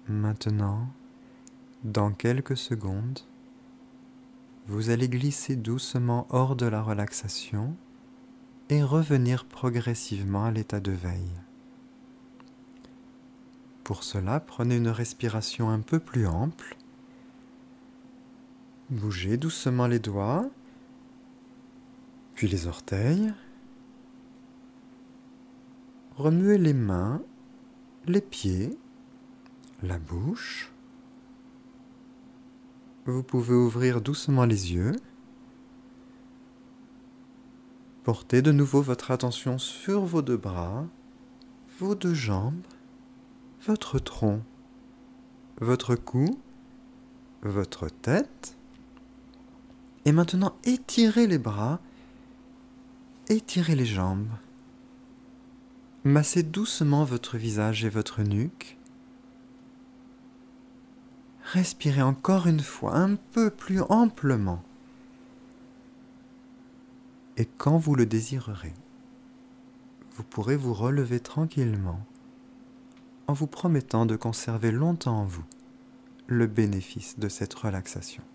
Maintenant, dans quelques secondes, vous allez glisser doucement hors de la relaxation et revenir progressivement à l'état de veille. Pour cela, prenez une respiration un peu plus ample. Bougez doucement les doigts, puis les orteils. Remuez les mains, les pieds, la bouche. Vous pouvez ouvrir doucement les yeux. Portez de nouveau votre attention sur vos deux bras, vos deux jambes, votre tronc, votre cou, votre tête. Et maintenant, étirez les bras, étirez les jambes. Massez doucement votre visage et votre nuque. Respirez encore une fois, un peu plus amplement. Et quand vous le désirerez, vous pourrez vous relever tranquillement en vous promettant de conserver longtemps en vous le bénéfice de cette relaxation.